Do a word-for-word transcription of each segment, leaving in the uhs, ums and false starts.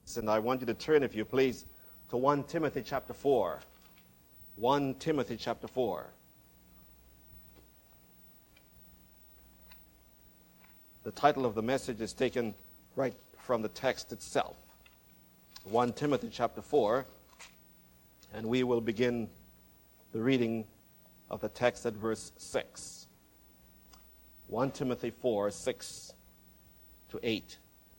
And I want you to turn, if you please, to First Timothy chapter four. First Timothy chapter four. The title of the message is taken right from the text itself. First Timothy chapter four. And we will begin the reading of the text at verse six. First Timothy four, six to eight.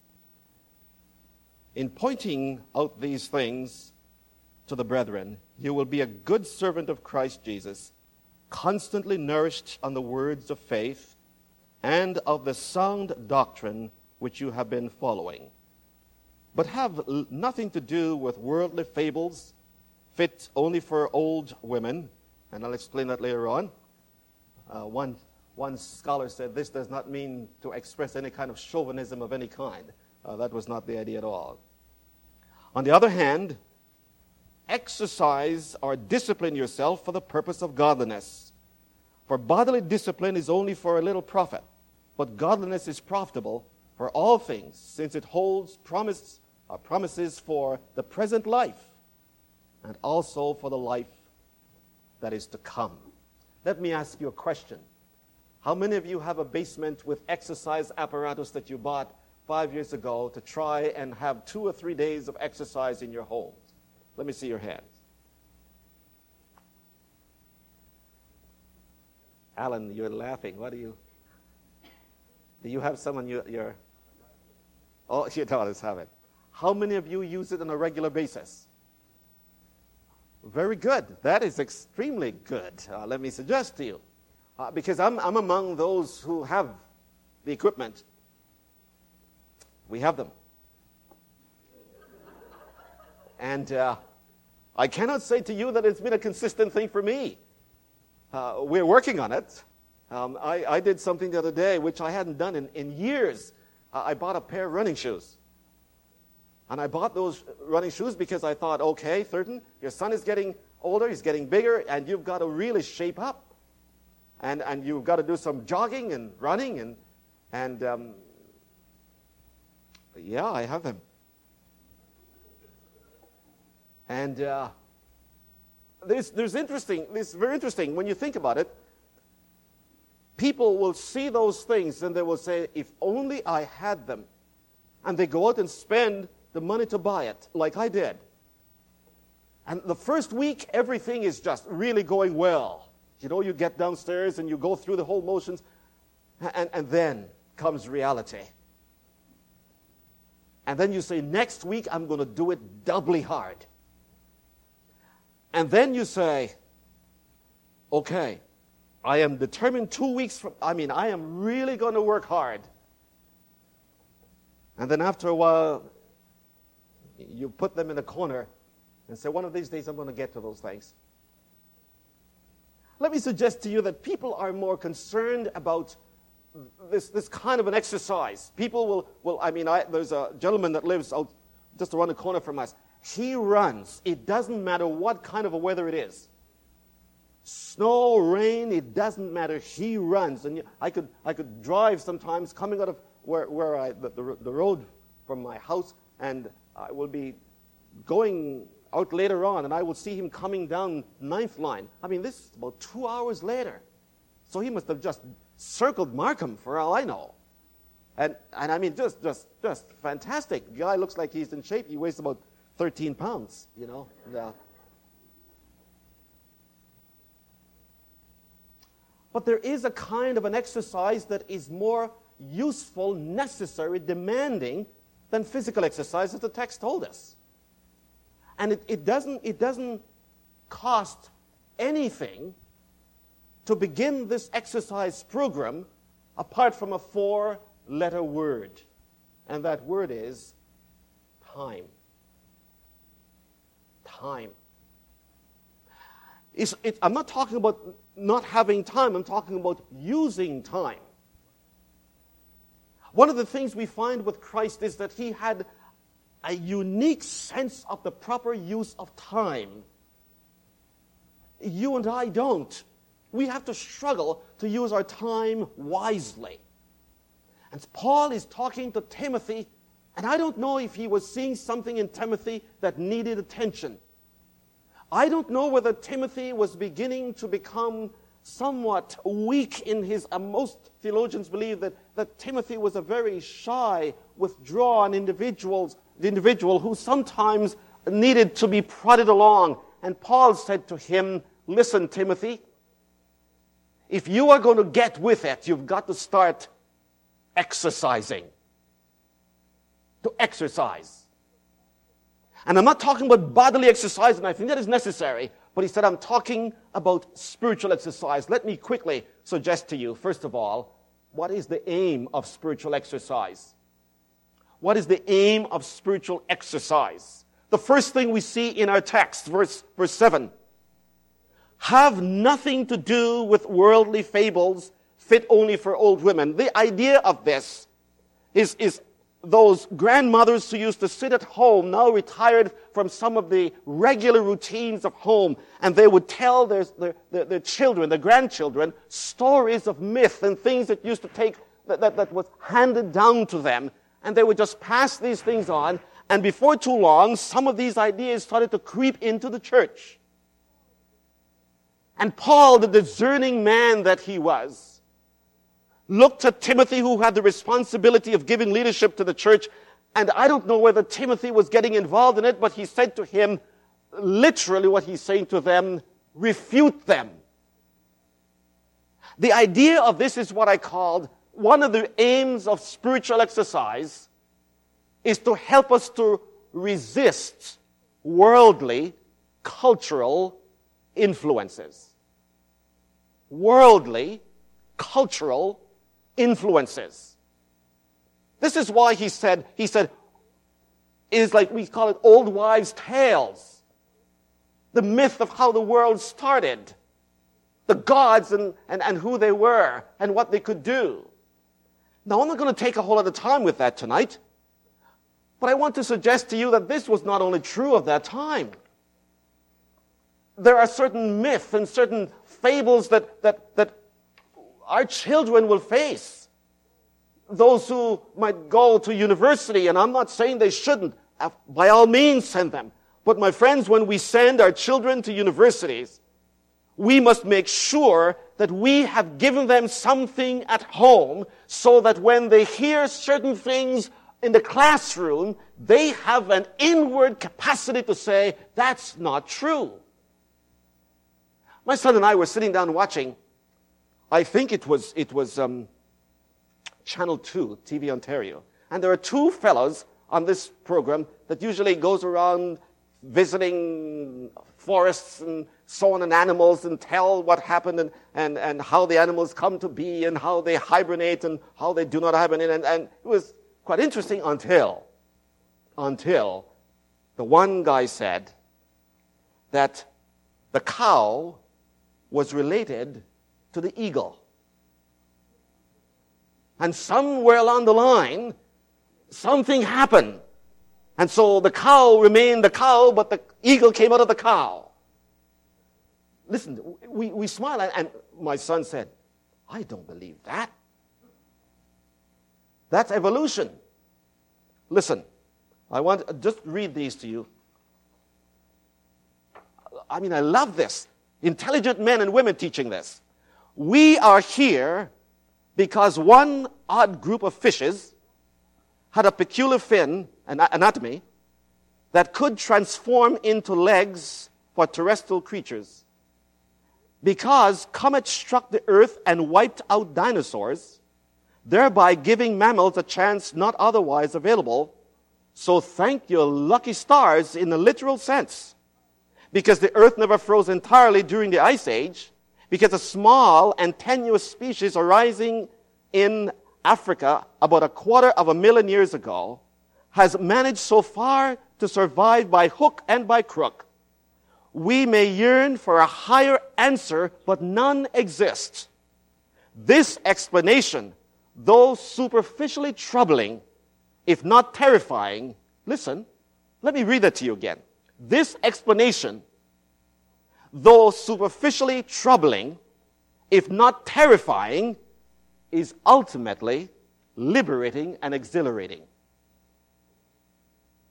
In pointing out these things to the brethren, you will be a good servant of Christ Jesus, constantly nourished on the words of faith and of the sound doctrine which you have been following. But have l- nothing to do with worldly fables, fit only for old women, and I'll explain that later on. Uh, one, one scholar said this does not mean to express any kind of chauvinism of any kind. Uh, that was not the idea at all. On the other hand, exercise or discipline yourself for the purpose of godliness. For bodily discipline is only for a little profit, but godliness is profitable for all things, since it holds promise, uh, promises for the present life and also for the life that is to come. Let me ask you a question. How many of you have a basement with exercise apparatus that you bought five years ago to try and have two or three days of exercise in your home? Let me see your hands. Alan, you're laughing. What do you... Do you have someone you, you're... Oh, your daughters have it. How many of you use it on a regular basis? Very good. That is extremely good. Uh, let me suggest to you. Uh, because I'm, I'm among those who have the equipment. We have them. And uh, I cannot say to you that it's been a consistent thing for me. Uh, we're working on it. Um, I, I did something the other day which I hadn't done in, in years. Uh, I bought a pair of running shoes. And I bought those running shoes because I thought, okay, Thurton, your son is getting older, he's getting bigger, and you've got to really shape up. And, and you've got to do some jogging and running and, and um, yeah, I have them. And uh, there's, there's interesting, this is very interesting when you think about it. People will see those things and they will say, if only I had them. And they go out and spend the money to buy it, like I did. And the first week, everything is just really going well. You know, you get downstairs and you go through the whole motions, and, and then comes reality. And then you say, next week I'm going to do it doubly hard. And then you say, okay, I am determined two weeks from, I mean, I am really going to work hard. And then after a while, you put them in a corner and say, one of these days I'm going to get to those things. Let me suggest to you that people are more concerned about this, this kind of an exercise. People will, will I mean, I, there's a gentleman that lives out just around the corner from us. He runs. It doesn't matter what kind of a weather it is. Snow, rain, it doesn't matter. He runs. And I could I could drive sometimes coming out of where, where I, the, the, the road from my house, and I will be going out later on, and I will see him coming down ninth line. I mean, this is about two hours later. So he must have just circled Markham, for all I know. And and I mean, just just just fantastic. The guy looks like he's in shape. He weighs about thirteen pounds, you know. And, uh, but there is a kind of an exercise that is more useful, necessary, demanding than physical exercise, as the text told us. And it, it doesn't it doesn't cost anything to begin this exercise program apart from a four-letter word. And that word is time. Time. It's, it, I'm not talking about not having time. I'm talking about using time. One of the things we find with Christ is that he had a unique sense of the proper use of time. You and I don't. We have to struggle to use our time wisely. And Paul is talking to Timothy And I don't know if he was seeing something in Timothy that needed attention. I don't know whether Timothy was beginning to become somewhat weak in his, uh, most theologians believe that, that Timothy was a very shy, withdrawn individuals, individual who sometimes needed to be prodded along. And Paul said to him, listen, Timothy, if you are going to get with it, you've got to start exercising. To exercise. And I'm not talking about bodily exercise, and I think that is necessary, but he said, I'm talking about spiritual exercise. Let me quickly suggest to you, first of all, what is the aim of spiritual exercise? What is the aim of spiritual exercise? The first thing we see in our text, verse, verse seven, have nothing to do with worldly fables fit only for old women. The idea of this is, is those grandmothers who used to sit at home, now retired from some of the regular routines of home, and they would tell their, their, their, their children, their grandchildren, stories of myth and things that used to take, that, that, that was handed down to them, and they would just pass these things on, and before too long, some of these ideas started to creep into the church. And Paul, the discerning man that he was, looked at Timothy, who had the responsibility of giving leadership to the church, and I don't know whether Timothy was getting involved in it, but he said to him, literally what he's saying to them, refute them. The idea of this is what I called, one of the aims of spiritual exercise is to help us to resist worldly, cultural influences. Worldly, cultural influences. This is why he said, he said, it is like we call it old wives' tales. The myth of how the world started. The gods and, and, and who they were and what they could do. Now, I'm not going to take a whole lot of time with that tonight, but I want to suggest to you that this was not only true of that time. There are certain myths and certain fables that, that, that our children will face. Those who might go to university, and I'm not saying they shouldn't, by all means send them. But my friends, when we send our children to universities, we must make sure that we have given them something at home so that when they hear certain things in the classroom, they have an inward capacity to say, that's not true. My son and I were sitting down watching, I think it was it was um, Channel two, T V Ontario. And there are two fellows on this program that usually goes around visiting forests and so on and animals and tell what happened and, and, and how the animals come to be and how they hibernate and how they do not hibernate. And, and it was quite interesting until, until the one guy said that the cow was related to the eagle. And somewhere along the line, something happened. And so the cow remained the cow, but the eagle came out of the cow. Listen, we, we smile, and, and my son said, I don't believe that. That's evolution. Listen, I want to just read these to you. I mean, I love this. Intelligent men and women teaching this. We are here because one odd group of fishes had a peculiar fin, an anatomy, that could transform into legs for terrestrial creatures. Because comets struck the earth and wiped out dinosaurs, thereby giving mammals a chance not otherwise available. So thank your lucky stars in the literal sense. Because the earth never froze entirely during the Ice Age, because a small and tenuous species arising in Africa about a quarter of a million years ago has managed so far to survive by hook and by crook. We may yearn for a higher answer, but none exists. This explanation, though superficially troubling, if not terrifying, listen, let me read that to you again. This explanation, though superficially troubling, if not terrifying, is ultimately liberating and exhilarating.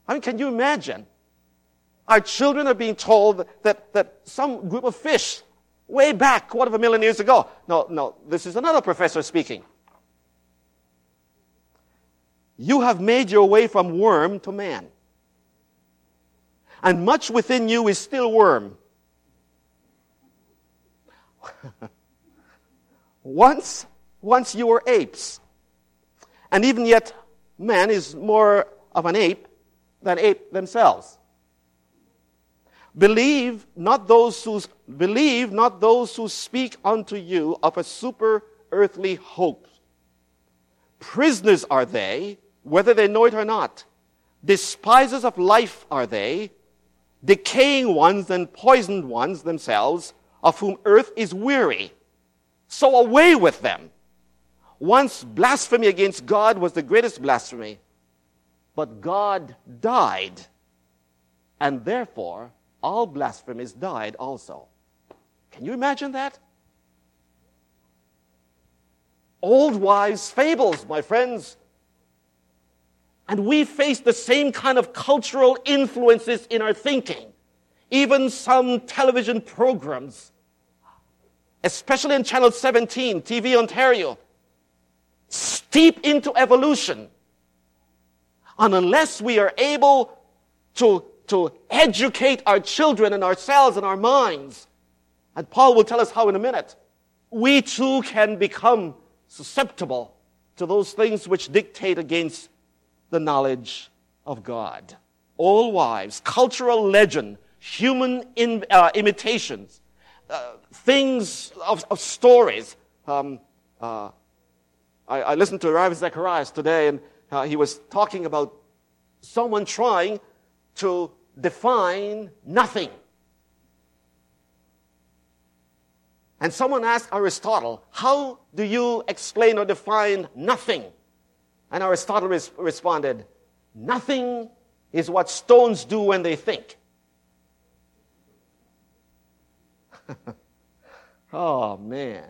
I mean, can you imagine? Our children are being told that, that some group of fish way back, quarter of a million years ago. No, no, this is another professor speaking. You have made your way from worm to man. And much within you is still worm. once, once you were apes. And even yet, man is more of an ape than ape themselves. Believe not those who believe not those who speak unto you of a super earthly hope. Prisoners are they, whether they know it or not. Despisers of life are they, decaying ones and poisoned ones themselves, of whom earth is weary. So away with them. Once blasphemy against God was the greatest blasphemy, but God died, and therefore all blasphemies died also. Can you imagine that? Old wives' fables, my friends. And we face the same kind of cultural influences in our thinking. Even some television programs, especially in Channel seventeen, T V Ontario, steep into evolution. And unless we are able to, to educate our children and ourselves and our minds, and Paul will tell us how in a minute, we too can become susceptible to those things which dictate against the knowledge of God. Old wives, cultural legend, human in, uh, imitations, uh, things of, of stories. Um, uh, I, I listened to Ravi Zacharias today, and uh, he was talking about someone trying to define nothing. And someone asked Aristotle, how do you explain or define nothing? And Aristotle res- responded, nothing is what stones do when they think. Oh, man.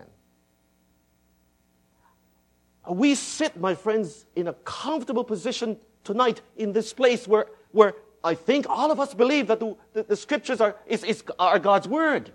We sit, my friends, in a comfortable position tonight in this place where, where I think all of us believe that the, the, the scriptures are, is, is, are God's word.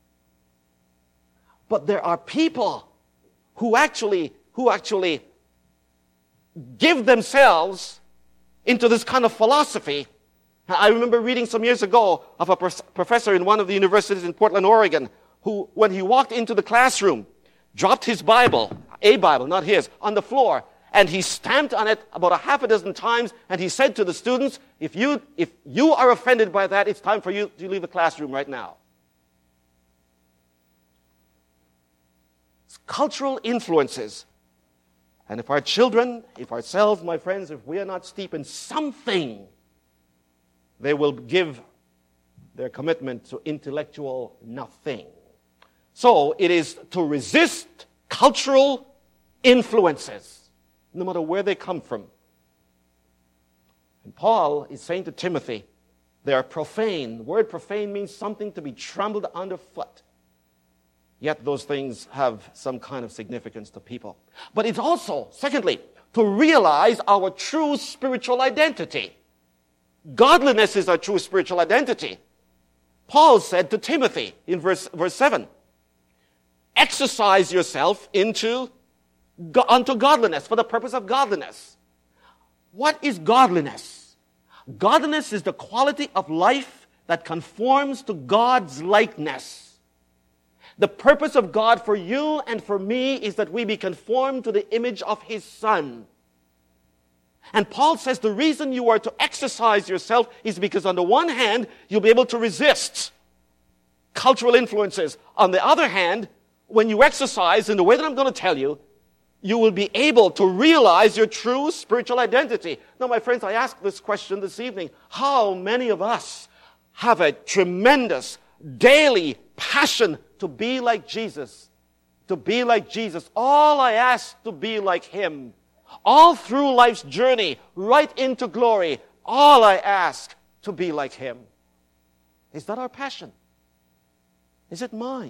But there are people who actually, who actually give themselves into this kind of philosophy. I remember reading some years ago of a professor in one of the universities in Portland, Oregon, who, when he walked into the classroom, dropped his Bible, a Bible, not his, on the floor, and he stamped on it about a half a dozen times, and he said to the students, if you, if you are offended by that, it's time for you to leave the classroom right now. It's cultural influences. And if our children, if ourselves, my friends, if we are not steep in something, they will give their commitment to intellectual nothing. So it is to resist cultural influences, no matter where they come from. And Paul is saying to Timothy, they are profane. The word profane means something to be trampled underfoot. Yet those things have some kind of significance to people. But it's also, secondly, to realize our true spiritual identity. Godliness is our true spiritual identity. Paul said to Timothy in verse, verse seven, exercise yourself into, unto godliness, for the purpose of godliness. What is godliness? Godliness is the quality of life that conforms to God's likeness. The purpose of God for you and for me is that we be conformed to the image of His Son. And Paul says the reason you are to exercise yourself is because on the one hand, you'll be able to resist cultural influences. On the other hand, when you exercise in the way that I'm going to tell you, you will be able to realize your true spiritual identity. Now, my friends, I ask this question this evening. How many of us have a tremendous daily passion to be like Jesus? To be like Jesus. All I ask to be like Him. All through life's journey, right into glory, all I ask to be like Him. Is that our passion? Is it mine?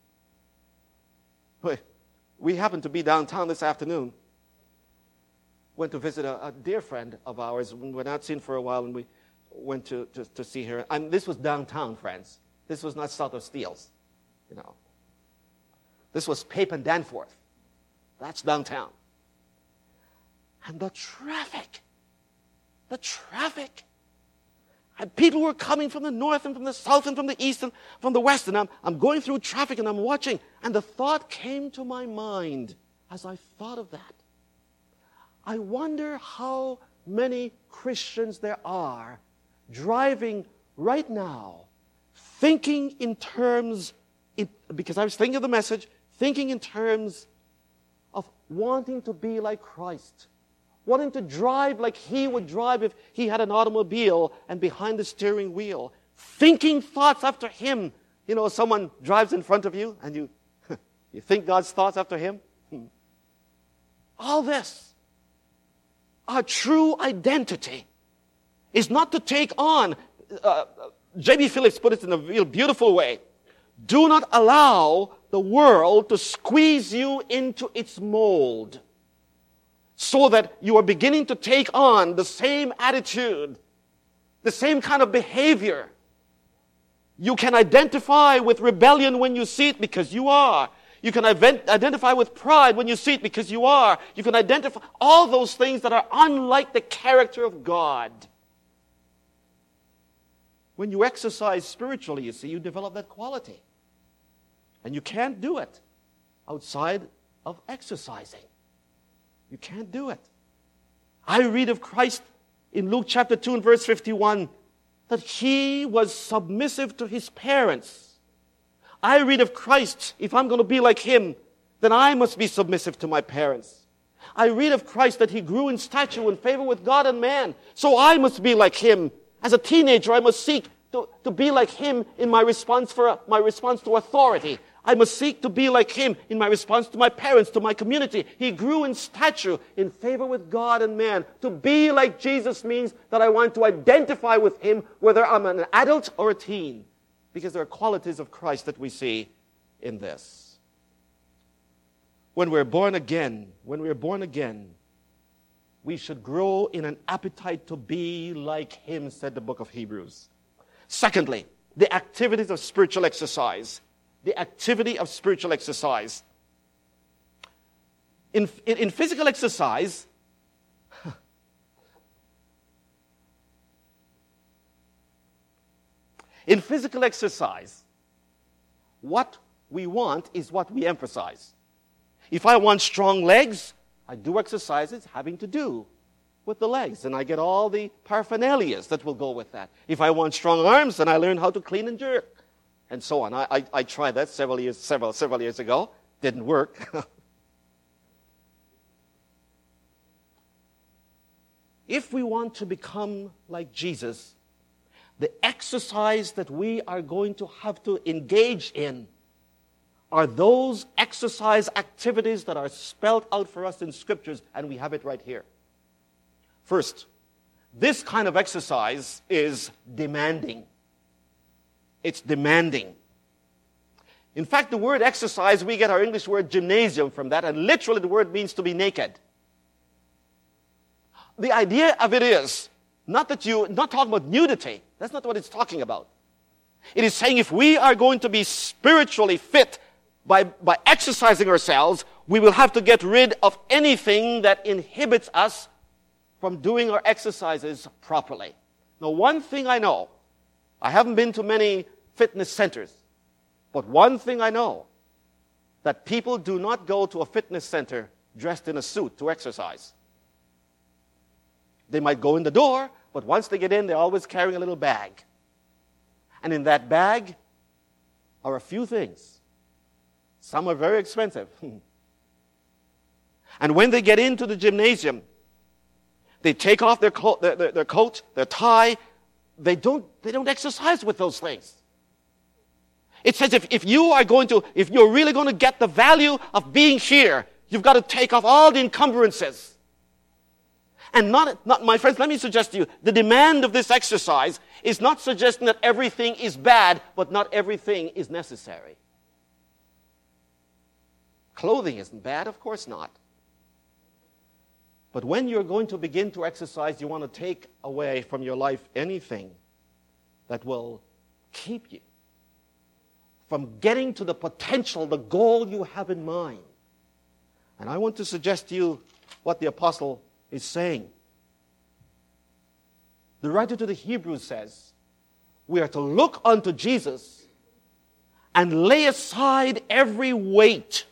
We happen to be downtown this afternoon. went to visit a, a dear friend of ours. We were not seen for a while, and we went to, to, to see her. And this was downtown, friends. This was not south of Steeles, you know. This was Pape and Danforth. That's downtown. And the traffic, the traffic. And people were coming from the north and from the south and from the east and from the west. And I'm, I'm going through traffic and I'm watching. And the thought came to my mind as I thought of that. I wonder how many Christians there are driving right now, thinking in terms, in, because I was thinking of the message, thinking in terms of wanting to be like Christ. Wanting to drive like he would drive if he had an automobile and behind the steering wheel. Thinking thoughts after him. You know, someone drives in front of you and you, you think God's thoughts after him. All this. Our true identity is not to take on, uh, J B Phillips put it in a real beautiful way. Do not allow the world to squeeze you into its mold, so that you are beginning to take on the same attitude, the same kind of behavior. You can identify with rebellion when you see it because you are. You can identify with pride when you see it because you are. You can identify all those things that are unlike the character of God. When you exercise spiritually, you see, you develop that quality. And you can't do it outside of exercising. You can't do it. I read of Christ in Luke chapter two and verse fifty-one that he was submissive to his parents. I read of Christ, if I'm going to be like him, then I must be submissive to my parents. I read of Christ that he grew in stature and favor with God and man, so I must be like him. As a teenager, I must seek to, to be like him in my response for my response to authority. I must seek to be like him in my response to my parents, to my community. He grew in stature, in favor with God and man. To be like Jesus means that I want to identify with him, whether I'm an adult or a teen, because there are qualities of Christ that we see in this. When we're born again, when we're born again, we should grow in an appetite to be like him, said the book of Hebrews. Secondly, the activities of spiritual exercise. The activity of spiritual exercise. In, in, in physical exercise, in physical exercise, what we want is what we emphasize. If I want strong legs, I do exercises having to do with the legs, and I get all the paraphernalias that will go with that. If I want strong arms, then I learn how to clean and jerk. And so on. I, I, I tried that several years, several, several years ago. Didn't work. If we want to become like Jesus, the exercise that we are going to have to engage in are those exercise activities that are spelled out for us in Scriptures, and we have it right here. First, this kind of exercise is demanding. It's demanding. In fact, the word exercise, we get our English word gymnasium from that, and literally the word means to be naked. The idea of it is, not that you, not talking about nudity. That's not what it's talking about. It is saying if we are going to be spiritually fit by, by exercising ourselves, we will have to get rid of anything that inhibits us from doing our exercises properly. Now, one thing I know, I haven't been to many fitness centers, but one thing I know, that people do not go to a fitness center dressed in a suit to exercise. They might go in the door, but once they get in, they're always carrying a little bag. And in that bag are a few things. Some are very expensive. And when they get into the gymnasium, they take off their, clo- their, their, their coat, their tie. They don't, they don't exercise with those things. It says if, if you are going to, if you're really going to get the value of being here, you've got to take off all the encumbrances. And not, not, my friends, let me suggest to you, the demand of this exercise is not suggesting that everything is bad, but not everything is necessary. Clothing isn't bad, of course not. But when you're going to begin to exercise, you want to take away from your life anything that will keep you from getting to the potential, the goal you have in mind. And I want to suggest to you what the apostle is saying. The writer to the Hebrews says, we are to look unto Jesus and lay aside every weight.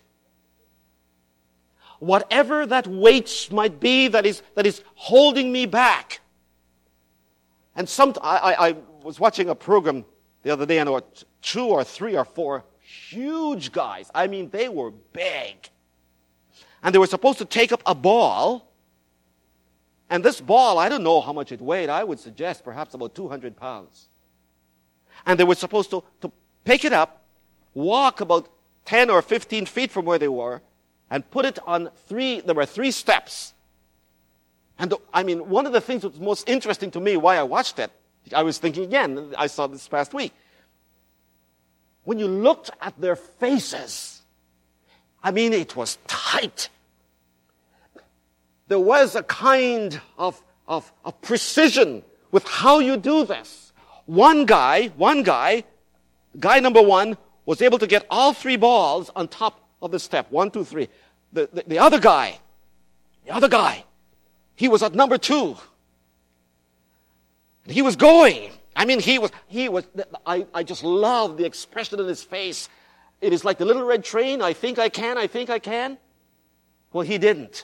Whatever that weight might be that is, that is holding me back. And some, I, I, I was watching a program the other day, and there were two or three or four huge guys. I mean, they were big. And they were supposed to take up a ball. And this ball, I don't know how much it weighed. I would suggest perhaps about two hundred pounds. And they were supposed to, to pick it up, walk about ten or fifteen feet from where they were, and put it on three, there were three steps. And the, I mean, one of the things that was most interesting to me, why I watched it, I was thinking again, I saw this past week. When you looked at their faces, I mean, it was tight. There was a kind of, of, of precision with how you do this. One guy, one guy, guy number one, was able to get all three balls on top of the step. One, two, three. The, the, the other guy, the other guy, he was at number two. And he was going. I mean, he was, he was, I, I just love the expression in his face. It is like the little red train. I think I can, I think I can. Well, he didn't.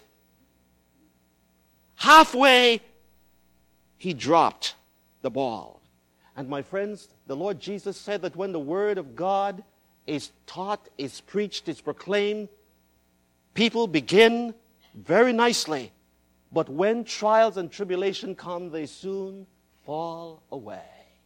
Halfway, he dropped the ball. And my friends, the Lord Jesus said that when the Word of God is taught, is preached, is proclaimed, people begin very nicely. But when trials and tribulation come, they soon fall away.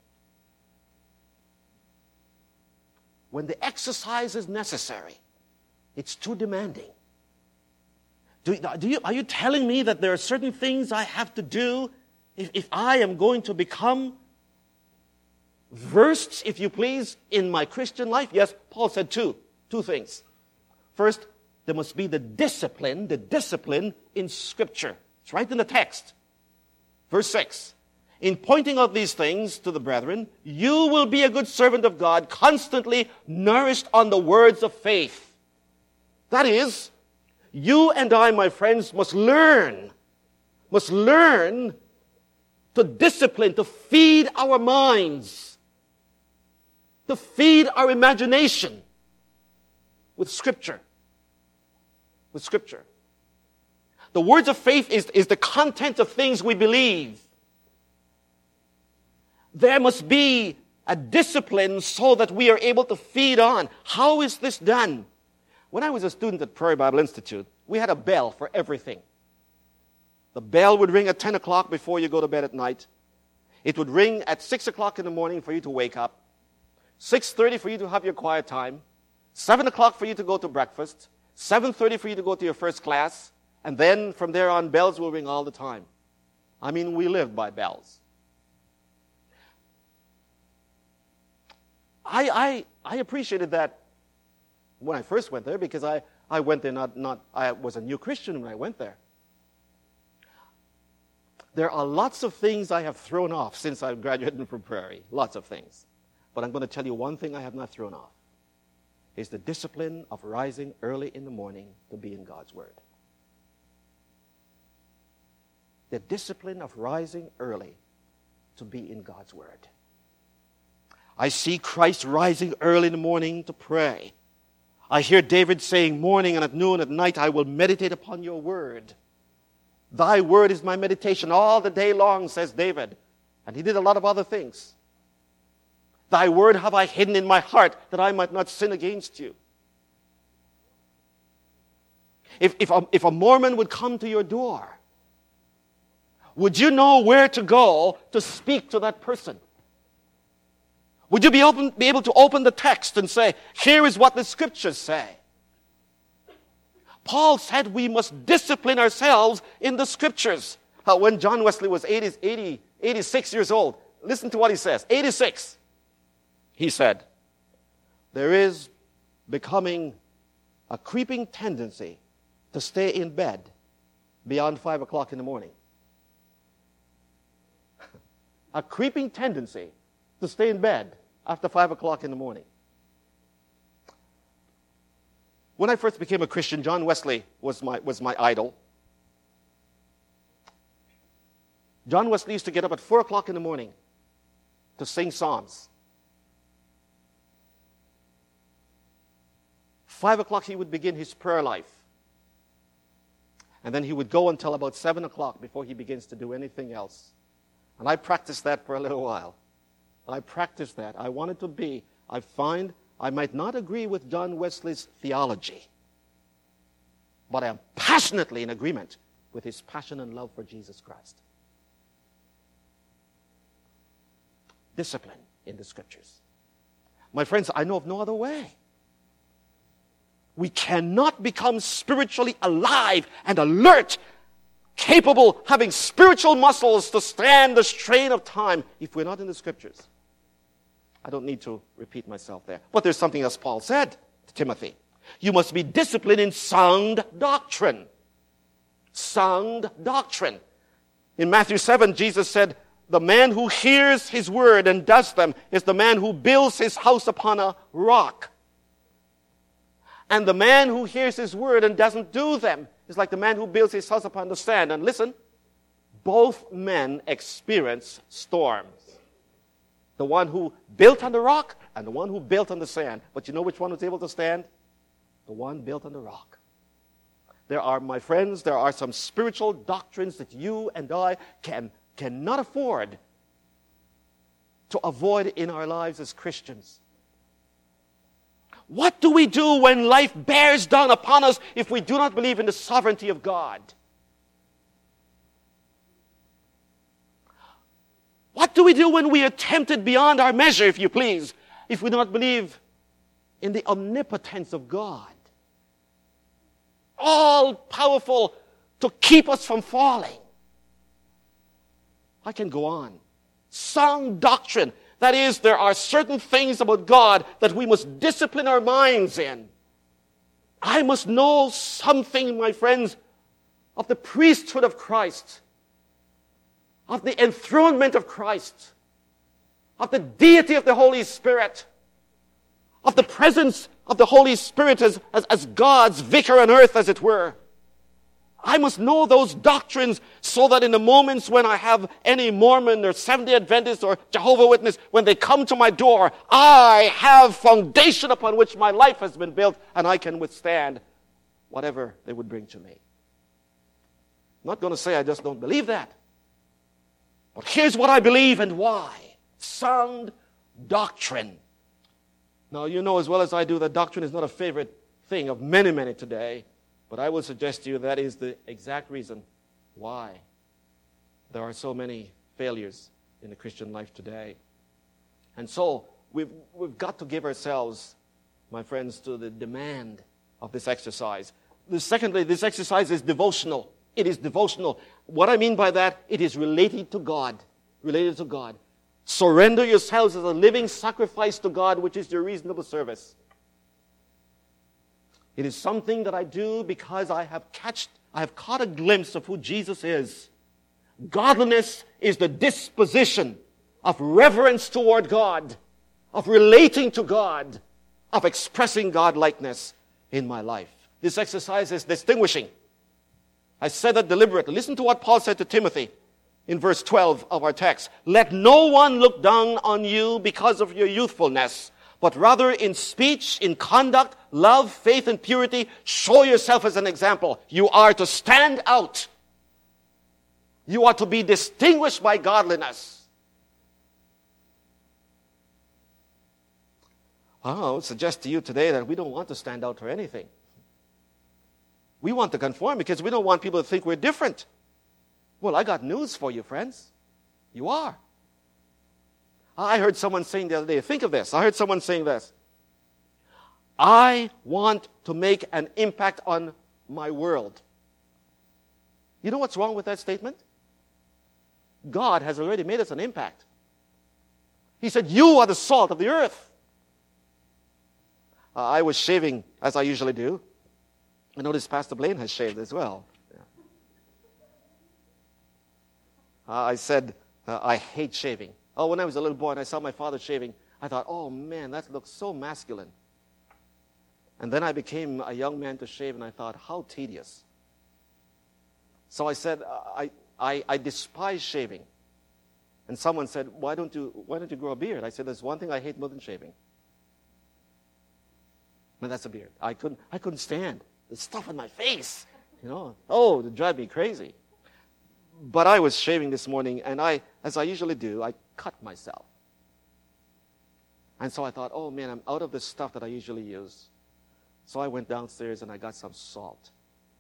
When the exercise is necessary, it's too demanding. Do, do you, are you telling me that there are certain things I have to do if, if I am going to become versed, if you please, in my Christian life? Yes, Paul said two, two things. First, there must be the discipline, the discipline in Scripture. It's right in the text. Verse six. In pointing out these things to the brethren, you will be a good servant of God, constantly nourished on the words of faith. That is, you and I, my friends, must learn, must learn to discipline, to feed our minds, to feed our imagination with Scripture. With Scripture. The words of faith is, is the content of things we believe. There must be a discipline so that we are able to feed on. How is this done? When I was a student at Prairie Bible Institute, we had a bell for everything. The bell would ring at ten o'clock before you go to bed at night. It would ring at six o'clock in the morning for you to wake up. six thirty for you to have your quiet time. seven o'clock for you to go to breakfast. seven thirty for you to go to your first class. And then from there on, bells will ring all the time. I mean, we lived by bells. I, I, I appreciated that when I first went there, because I, I went there not, not, I was a new Christian when I went there. There are lots of things I have thrown off since I graduated from Prairie. Lots of things. But I'm going to tell you one thing I have not thrown off. Is the discipline of rising early in the morning to be in God's Word. The discipline of rising early to be in God's Word. I see Christ rising early in the morning to pray. I hear David saying, morning and at noon, at night, I will meditate upon your word. Thy word is my meditation all the day long, says David. And he did a lot of other things. Thy word have I hidden in my heart, that I might not sin against you. If, if, a, if a Mormon would come to your door, would you know where to go to speak to that person? Would you be, open, be able to open the text and say, here is what the Scriptures say? Paul said we must discipline ourselves in the Scriptures. Uh, when John Wesley was eighty, eighty, eighty-six years old, listen to what he says. eighty-six. He said, there is becoming a creeping tendency to stay in bed beyond five o'clock in the morning. A creeping tendency to stay in bed after five o'clock in the morning. When I first became a Christian, John Wesley was my, was my idol. John Wesley used to get up at four o'clock in the morning to sing psalms. Five o'clock he would begin his prayer life. And then he would go until about seven o'clock before he begins to do anything else. And I practiced that for a little while. I practiced that. I wanted to be, I find, I might not agree with John Wesley's theology, but I am passionately in agreement with his passion and love for Jesus Christ. Discipline in the Scriptures. My friends, I know of no other way. We cannot become spiritually alive and alert, capable, having spiritual muscles to stand the strain of time if we're not in the Scriptures. I don't need to repeat myself there. But there's something else Paul said to Timothy. You must be disciplined in sound doctrine. Sound doctrine. In Matthew seven, Jesus said, the man who hears his word and does them is the man who builds his house upon a rock. And the man who hears his word and doesn't do them is like the man who builds his house upon the sand. And listen, both men experience storms. The one who built on the rock and the one who built on the sand. But you know which one was able to stand? The one built on the rock. There are, my friends, there are some spiritual doctrines that you and I can, cannot afford to avoid in our lives as Christians. What do we do when life bears down upon us if we do not believe in the sovereignty of God? What do we do when we are tempted beyond our measure, if you please, if we do not believe in the omnipotence of God? All powerful to keep us from falling. I can go on. Sound doctrine. That is, there are certain things about God that we must discipline our minds in. I must know something, my friends, of the priesthood of Christ, of the enthronement of Christ, of the deity of the Holy Spirit, of the presence of the Holy Spirit as, as, as God's vicar on earth, as it were. I must know those doctrines so that in the moments when I have any Mormon or Seventh-day Adventist or Jehovah's Witness, when they come to my door, I have foundation upon which my life has been built and I can withstand whatever they would bring to me. I'm not going to say I just don't believe that. But here's what I believe and why. Sound doctrine. Now, you know as well as I do that doctrine is not a favorite thing of many, many today. But I will suggest to you that is the exact reason why there are so many failures in the Christian life today. And so we've, we've got to give ourselves, my friends, to the demand of this exercise. The, secondly, this exercise is devotional. It is devotional. What I mean by that, it is related to God. Related to God. Surrender yourselves as a living sacrifice to God, which is your reasonable service. It is something that I do because I have catched, I have caught a glimpse of who Jesus is. Godliness is the disposition of reverence toward God, of relating to God, of expressing God-likeness in my life. This exercise is distinguishing. I said that deliberately. Listen to what Paul said to Timothy in verse twelve of our text. Let no one look down on you because of your youthfulness, but rather in speech, in conduct, love, faith, and purity, show yourself as an example. You are to stand out. You are to be distinguished by godliness. I would suggest to you today that we don't want to stand out for anything. We want to conform because we don't want people to think we're different. Well, I got news for you, friends. You are. I heard someone saying the other day, think of this. I heard someone saying this. I want to make an impact on my world. You know what's wrong with that statement? God has already made us an impact. He said, you are the salt of the earth. Uh, I was shaving, as I usually do. I noticed Pastor Blaine has shaved as well. Yeah. Uh, I said, uh, I hate shaving. Oh, when I was a little boy and I saw my father shaving, I thought, oh man, that looks so masculine. And then I became a young man to shave, and I thought, how tedious. So I said, I, I, I despise shaving. And someone said, why don't you why don't you grow a beard? I said, there's one thing I hate more than shaving. And that's a beard. I couldn't I couldn't stand the stuff on my face. You know, oh, it drive me crazy. But I was shaving this morning, and I, as I usually do, I cut myself. And so I thought, oh man, I'm out of the stuff that I usually use. So I went downstairs and I got some salt.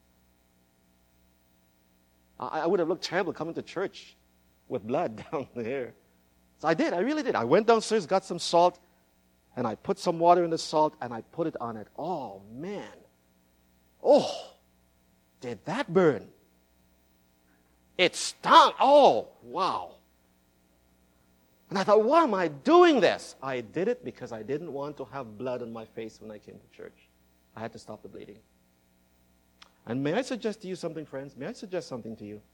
I, I would have looked terrible coming to church with blood down there. So I did, I really did. I went downstairs, got some salt, and I put some water in the salt, and I put it on it. Oh man. Oh, did that burn? It stung. Oh, wow. And I thought, why am I doing this? I did it because I didn't want to have blood on my face when I came to church. I had to stop the bleeding. And may I suggest to you something, friends? May I suggest something to you?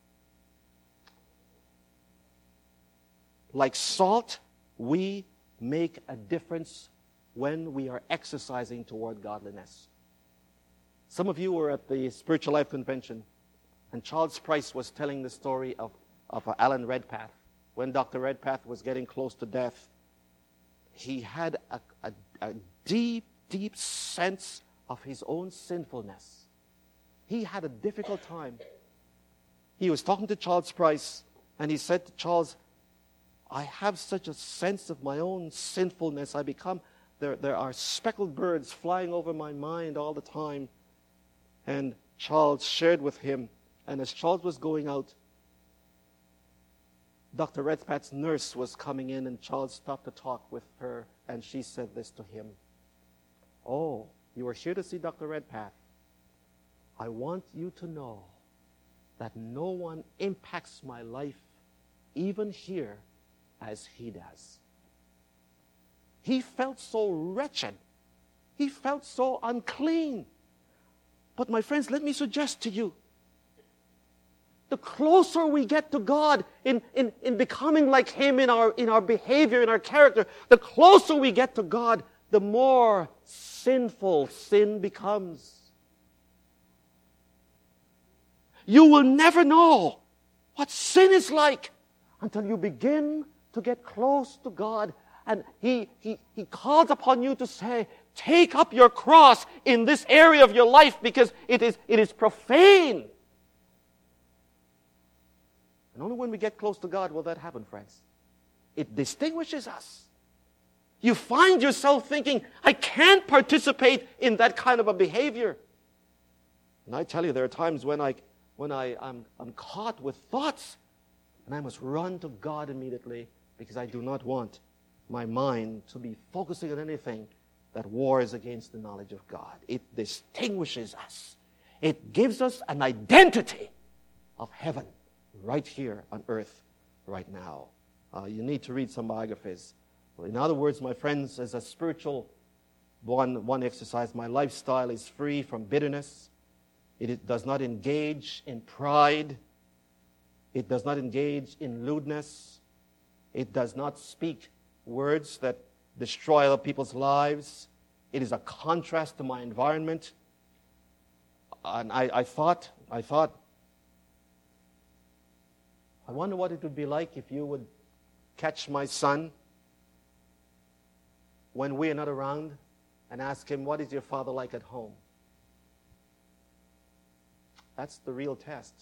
Like salt, we make a difference when we are exercising toward godliness. Some of you were at the Spiritual Life Convention, and Charles Price was telling the story of, of Alan Redpath. When Doctor Redpath was getting close to death, he had a, a, a deep, deep sense of his own sinfulness. He had a difficult time. He was talking to Charles Price, and he said to Charles, I have such a sense of my own sinfulness. I become, there, there are speckled birds flying over my mind all the time. And Charles shared with him, and as Charles was going out, Doctor Redpath's nurse was coming in, and Charles stopped to talk with her, and she said this to him. Oh, you are here to see Doctor Redpath. I want you to know that no one impacts my life, even here, as he does. He felt so wretched. He felt so unclean. But my friends, let me suggest to you, the closer we get to God in, in, in becoming like Him in our, in our behavior, in our character, the closer we get to God, the more sinful sin becomes. You will never know what sin is like until you begin to get close to God. And He, he, he calls upon you to say, take up your cross in this area of your life because it is, it is profane. And only when we get close to God will that happen, friends. It distinguishes us. You find yourself thinking, I can't participate in that kind of a behavior. And I tell you, there are times when, I, when I, I'm, I'm caught with thoughts, and I must run to God immediately because I do not want my mind to be focusing on anything that wars against the knowledge of God. It distinguishes us. It gives us an identity of heaven right here on earth right now. Uh, you need to read some biographies. In other words, my friends, as a spiritual one, one exercise, my lifestyle is free from bitterness. It, it does not engage in pride. It does not engage in lewdness. It does not speak words that destroy other people's lives. It is a contrast to my environment. And I, I thought, I thought, I wonder what it would be like if you would catch my son when we are not around and ask him, what is your father like at home? That's the real test.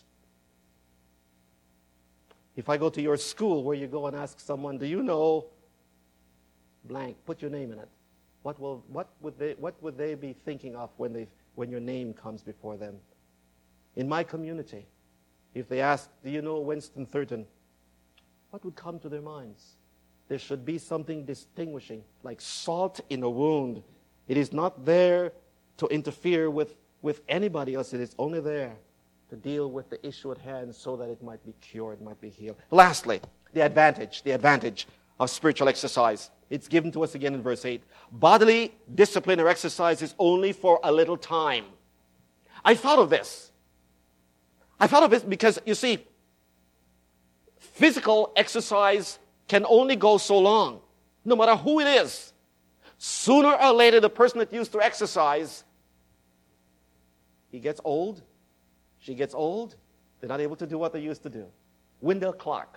If I go to your school where you go and ask someone, do you know blank, put your name in it. What will what would they what would they be thinking of when they when your name comes before them? In my community, if they ask, do you know Winston Thurton? What would come to their minds? There should be something distinguishing, like salt in a wound. It is not there to interfere with, with anybody else. It is only there to deal with the issue at hand so that it might be cured, might be healed. Lastly, the advantage, the advantage of spiritual exercise. It's given to us again in verse eight. Bodily discipline or exercise is only for a little time. I thought of this. I thought of this because, you see, Physical exercise can only go so long, no matter who it is. Sooner or later, the person that used to exercise, he gets old, she gets old, they're not able to do what they used to do. Wendell Clark,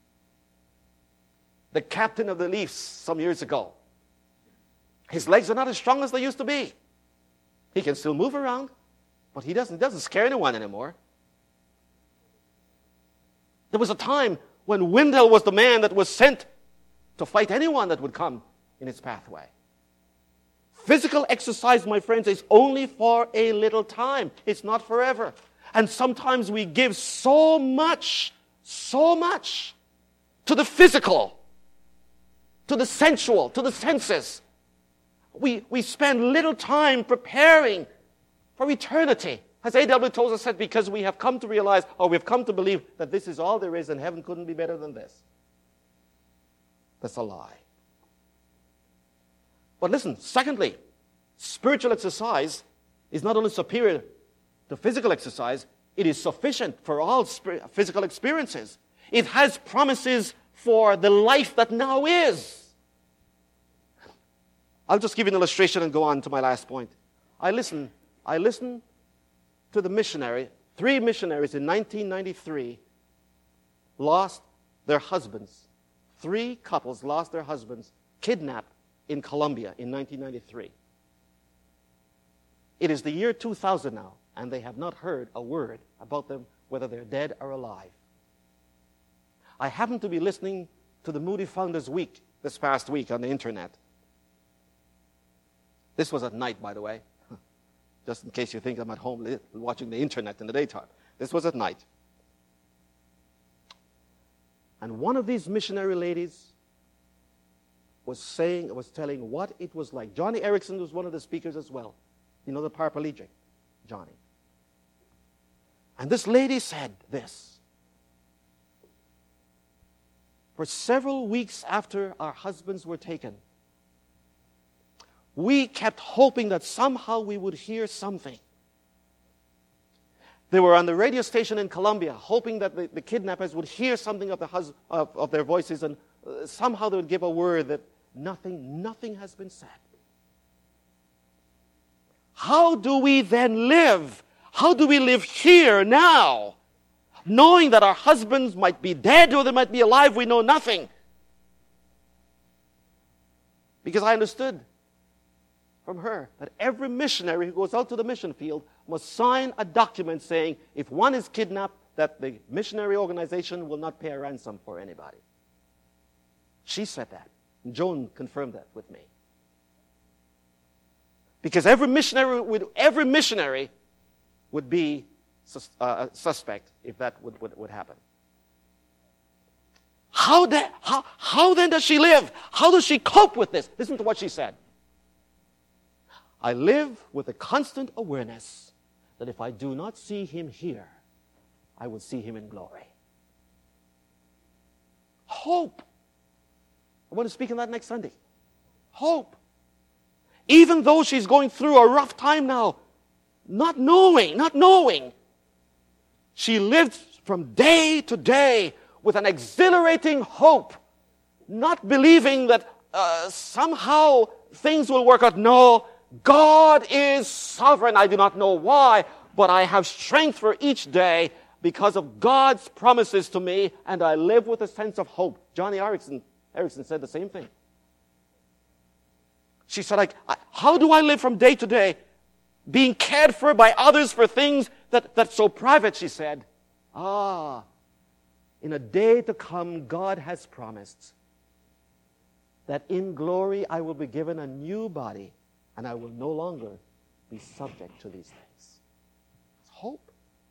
the captain of the Leafs some years ago, his legs are not as strong as they used to be. He can still move around, but he doesn't, doesn't scare anyone anymore. There was a time when Wendell was the man that was sent to fight anyone that would come in his pathway. Physical exercise, my friends, is only for a little time. It's not forever. And sometimes we give so much, so much to the physical, to the sensual, to the senses. We, we spend little time preparing for eternity. As A W Tozer said, because we have come to realize, or we've come to believe that this is all there is and heaven couldn't be better than this. That's a lie. But listen, secondly, spiritual exercise is not only superior to physical exercise, it is sufficient for all spir- physical experiences. It has promises for the life that now is. I'll just give you an illustration and go on to my last point. I listen, I listen to the missionary, three missionaries in nineteen ninety-three lost their husbands. Three couples lost their husbands, kidnapped in Colombia in nineteen ninety-three. It is the year two thousand now, and they have not heard a word about them, whether they're dead or alive. I happened to be listening to the Moody Founders Week this past week on the internet. This was at night, by the way, just in case you think I'm at home watching the internet in the daytime. This was at night. And one of these missionary ladies was saying, was telling what it was like. Johnny Erickson was one of the speakers as well. You know, the paraplegic, Johnny. And this lady said this: for several weeks after our husbands were taken, we kept hoping that somehow we would hear something. They were on the radio station in Colombia, hoping that the, the kidnappers would hear something of, the hus- of, of their voices, and uh, somehow they would give a word that nothing, nothing has been said. How do we then live? How do we live here now, knowing that our husbands might be dead or they might be alive? We know nothing. Because I understood from her that every missionary who goes out to the mission field must sign a document saying if one is kidnapped, that the missionary organization will not pay a ransom for anybody. She said that. And Joan confirmed that with me. Because every missionary would, every missionary would be sus, uh, a suspect if that would, would, would happen. How, de- how, how then does she live? How does she cope with this? Listen to what she said. I live with a constant awareness that if I do not see him here, I will see him in glory. Hope. I want to speak on that next Sunday. Hope. Even though she's going through a rough time now, not knowing, not knowing, she lives from day to day with an exhilarating hope, not believing that uh, somehow things will work out. No, God is sovereign. I do not know why, but I have strength for each day because of God's promises to me, and I live with a sense of hope. Johnny Erickson, Erickson said the same thing. She said, like, how do I live from day to day being cared for by others for things that, that's so private, she said. Ah, in a day to come, God has promised that in glory I will be given a new body and I will no longer be subject to these things. It's hope.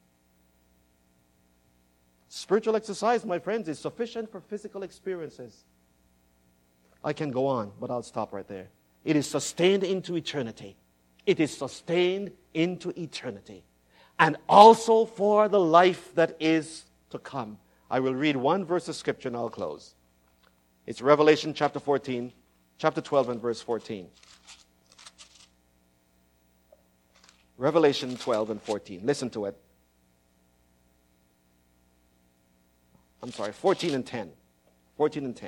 Spiritual exercise, my friends, is sufficient for physical experiences. I can go on, but I'll stop right there. It is sustained into eternity. It is sustained into eternity. And also for the life that is to come. I will read one verse of Scripture and I'll close. It's Revelation chapter fourteen, chapter twelve and verse fourteen. Revelation twelve and fourteen. Listen to it. I'm sorry, fourteen and ten. fourteen and ten.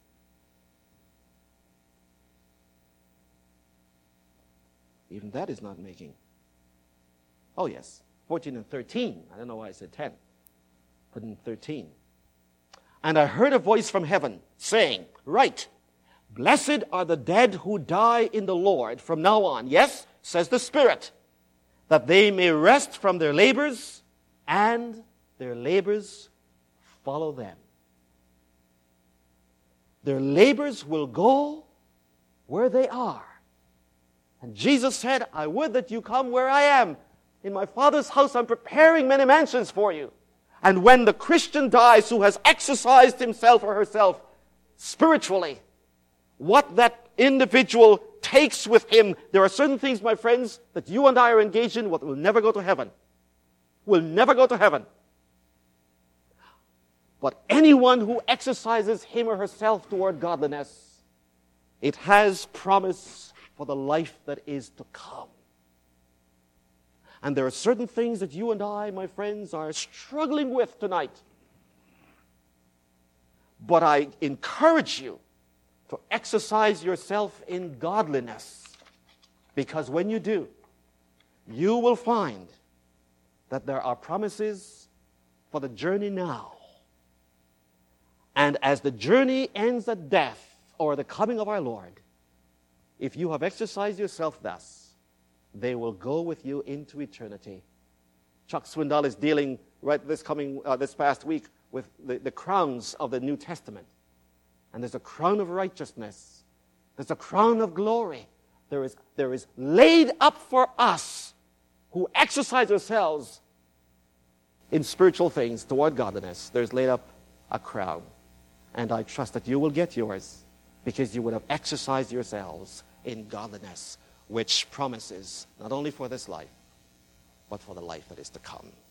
Even that is not making. Oh, yes. fourteen and thirteen. I don't know why I said ten. Put in thirteen. And I heard a voice from heaven saying, Write, blessed are the dead who die in the Lord from now on. Yes, says the Spirit, that they may rest from their labors, and their labors follow them. Their labors will go where they are. And Jesus said, I would that you come where I am. In my Father's house I'm preparing many mansions for you. And when the Christian dies who has exercised himself or herself spiritually, what that individual takes with him, there are certain things, my friends, that you and I are engaged in what will never go to heaven. Will never go to heaven. But anyone who exercises him or herself toward godliness, it has promise for the life that is to come. And there are certain things that you and I, my friends, are struggling with tonight. But I encourage you to exercise yourself in godliness. Because when you do, you will find that there are promises for the journey now. And as the journey ends at death or the coming of our Lord, if you have exercised yourself thus, they will go with you into eternity. Chuck Swindoll is dealing right this coming uh, this past week with the, the crowns of the New Testament. And there's a crown of righteousness. There's a crown of glory. There is, there is laid up for us who exercise ourselves in spiritual things toward godliness. There's laid up a crown. And I trust that you will get yours because you would have exercised yourselves in godliness, which promises not only for this life, but for the life that is to come.